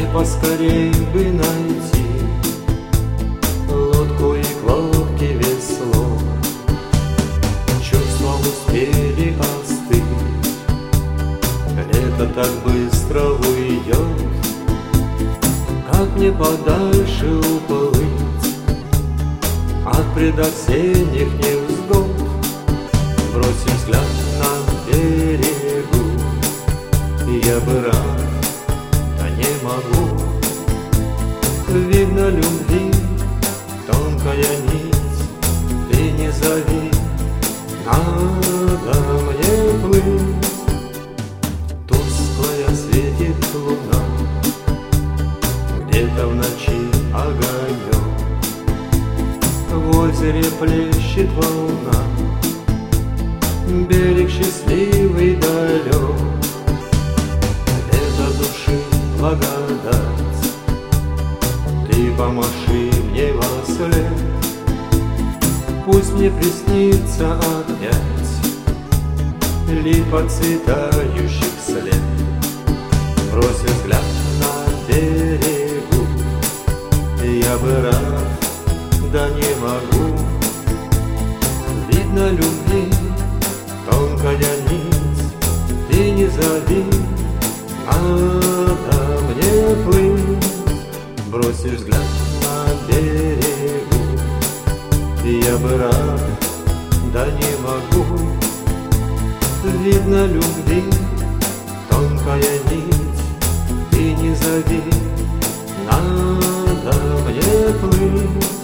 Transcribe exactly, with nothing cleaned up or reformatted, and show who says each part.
Speaker 1: поскорей бы найти лодку и к лодке весло. Чувства успели остыть, лето так быстро уйдет. Как мне подальше уплыть от предосенних невзгод? Бросив взгляд на берегу, я бы рад, да не могу. Видно, любви тонкая нить, ты не зови, надо мне плыть. Тусклая светит луна, где-то в ночи огонек, в озере плещет волна, берег счастливый далек. Это души благодать, ты помаши мне во след, пусть мне приснится опять липа цветающих след. Бросив взгляд на берегу, я бы рад, да не могу. Видно, любви тонкая нить, ты не зови, надо мне плыть. Бросишь взгляд на берегу, я бы рад, да не могу. Видно, любви тонкая нить, ты не зови, надо мне плыть.